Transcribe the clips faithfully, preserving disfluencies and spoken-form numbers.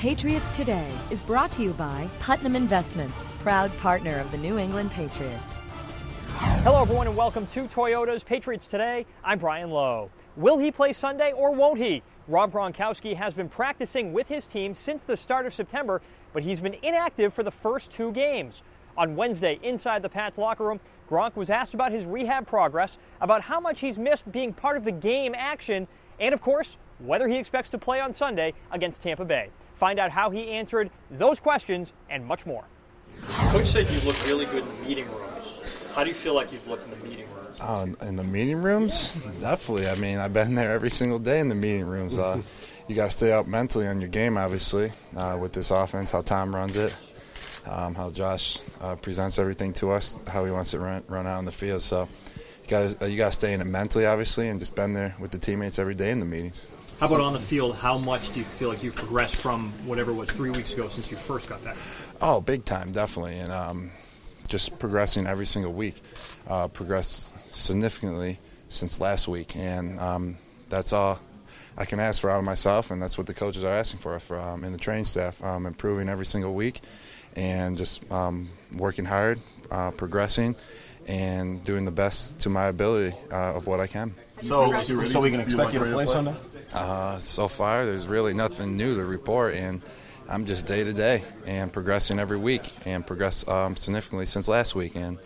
Patriots Today is brought to you by Putnam Investments, proud partner of the New England Patriots. Hello, everyone, and welcome to Toyota's Patriots Today. I'm Brian Lowe. Will he play Sunday or won't he? Rob Gronkowski has been practicing with his team since the start of September, but he's been inactive for the first two games. On Wednesday, inside the Pats locker room, Gronk was asked about his rehab progress, about how much he's missed being part of the game action, and, of course, whether he expects to play on Sunday against Tampa Bay. Find out how he answered those questions and much more. Coach said you look really good in meeting rooms. How do you feel like you've looked in the meeting rooms? Oh, in the meeting rooms? Definitely. I mean, I've been there every single day in the meeting rooms. Uh, you got to stay up mentally on your game, obviously, uh, with this offense, how Tom runs it, um, how Josh uh, presents everything to us, how he wants it run, run out on the field. So you got uh, you got to stay in it mentally, obviously, and just been there with the teammates every day in the meetings. How about on the field? How much do you feel like you've progressed from whatever it was three weeks ago since you first got back? Oh, big time, definitely. And um, just progressing every single week. Uh, progressed significantly since last week. And um, that's all I can ask for out of myself, and that's what the coaches are asking for, for um, in the training staff, um, improving every single week and just um, working hard, uh, progressing, and doing the best to my ability uh, of what I can. So, so we can expect you to play Sunday? Uh, so far, there's really nothing new to report, and I'm just day to day and progressing every week, and progress um, significantly since last week, and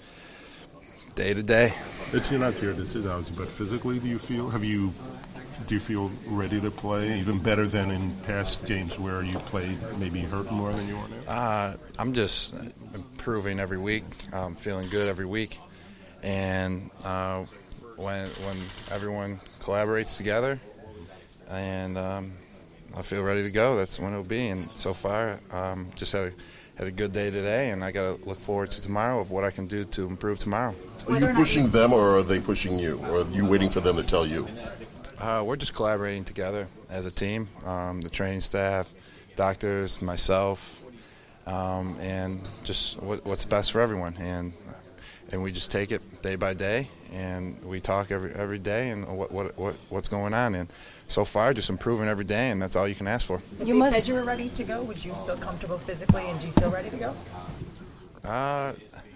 day to day. It's not your decision, obviously, but physically, do you feel have you do you feel ready to play even better than in past games where you played maybe hurt more than you are now? Uh, I'm just improving every week, um, feeling good every week, and uh, when when everyone collaborates together. And um, I feel ready to go. That's when it'll be. And so far, um, just had a, had a good day today, and I got to look forward to tomorrow of what I can do to improve tomorrow. Are you pushing them, or are they pushing you, or are you waiting for them to tell you? Uh, we're just collaborating together as a team, um, the training staff, doctors, myself, um, and just what, what's best for everyone. And and we just take it day by day, and we talk every every day and what what, what what's going on. And so far, just improving every day, and that's all you can ask for. You must said you were ready to go. Would you feel comfortable physically, and do you feel ready to go? Uh,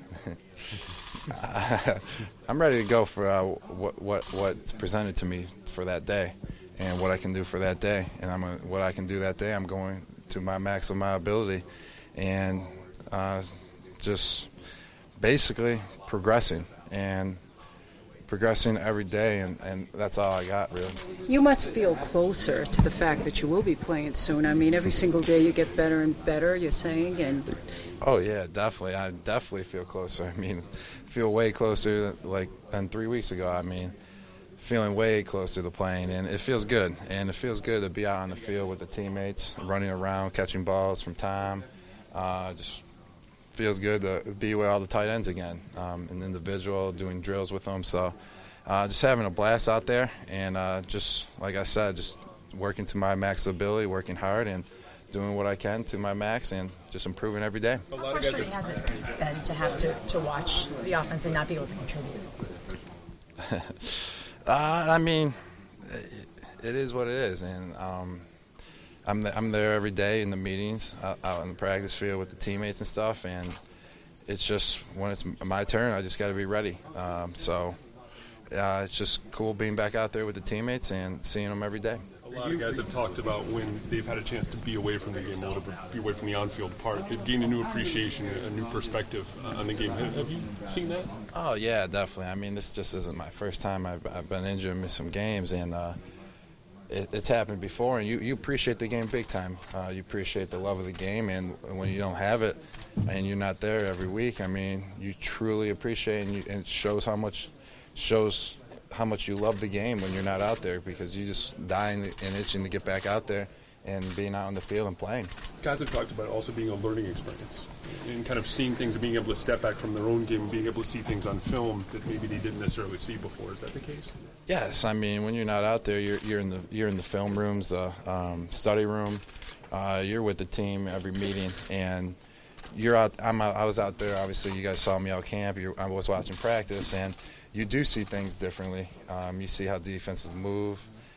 I'm ready to go for uh, what what what's presented to me for that day, and what I can do for that day. And I'm a, what I can do that day. I'm going to my max of my ability, and uh, just basically progressing and progressing every day, and, and that's all I got, really. You must feel closer to the fact that you will be playing soon. I mean, every single day you get better and better, you're saying, and oh yeah, definitely. I definitely feel closer. I mean, feel way closer than, like than three weeks ago. I mean, feeling way closer to playing, and it feels good. And it feels good to be out on the field with the teammates, running around, catching balls from Tom. Uh, just feels good to be with all the tight ends again, um, an individual, doing drills with them. So uh, just having a blast out there, and uh, just, like I said, just working to my max ability, working hard, and doing what I can to my max, and just improving every day. How frustrating has it been to have to, to watch the offense and not be able to contribute? uh, I mean, it, it is what it is, and um, I'm the, I'm there every day in the meetings, out, out in the practice field with the teammates and stuff, and it's just when it's my turn, I just got to be ready. Um, so uh, it's just cool being back out there with the teammates and seeing them every day. A lot of guys have talked about when they've had a chance to be away from the game a little bit, be away from the on-field part. They've gained a new appreciation, a new perspective on the game. Have, have you seen that? Oh, yeah, definitely. I mean, this just isn't my first time. I've, I've been injured and missed some games, and uh, it, it's happened before, and you, you appreciate the game big time. Uh, you appreciate the love of the game, and when you don't have it and you're not there every week, I mean, you truly appreciate it, and, you, and it shows how much shows how much you love the game when you're not out there, because you just dying and itching to get back out there and being out on the field and playing. Guys have talked about it also being a learning experience and kind of seeing things and being able to step back from their own game and being able to see things on film that maybe they didn't necessarily see before. Is that the case? Yes. I mean, when you're not out there, you're, you're in the you're in the film rooms, the um, study room. Uh, you're with the team every meeting, and you're out. I'm out, I was out there. Obviously, you guys saw me out camp. You're, I was watching practice, and you do see things differently. Um, you see how defenses move,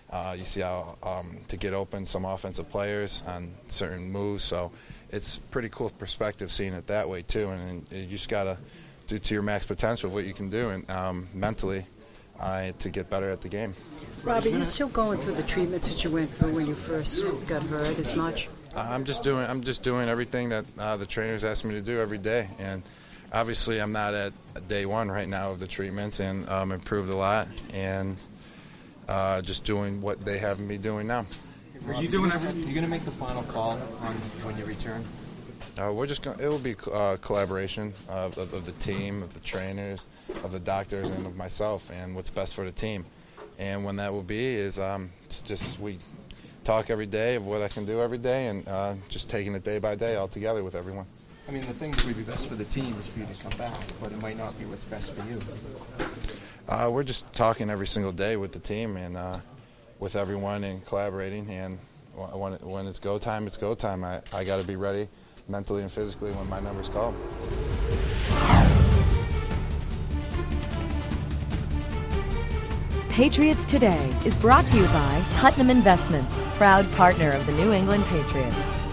Uh, you see how um, to get open some offensive players on certain moves. So it's pretty cool perspective seeing it that way too. And, and you just gotta do to your max potential what you can do and um, mentally uh, to get better at the game. Robbie, you're still going through the treatments that you went through when you first got hurt as much? I'm just doing I'm just doing everything that uh, the trainers ask me to do every day, and obviously I'm not at day one right now of the treatments, and um, improved a lot, and uh, just doing what they have me doing now. Are you doing everything? Are you going to make the final call on when you return? Uh, we're just going. It will be uh, collaboration of, of, of the team, of the trainers, of the doctors, and of myself, and what's best for the team. And when that will be is um, it's just we talk every day of what I can do every day, and uh, just taking it day by day all together with everyone. I mean, the thing that would be best for the team is for you to come back, but it might not be what's best for you. Uh, we're just talking every single day with the team and uh, with everyone and collaborating. And when, it, when it's go time, it's go time. I, I got to be ready mentally and physically when my number's called. Patriots Today is brought to you by Putnam Investments, proud partner of the New England Patriots.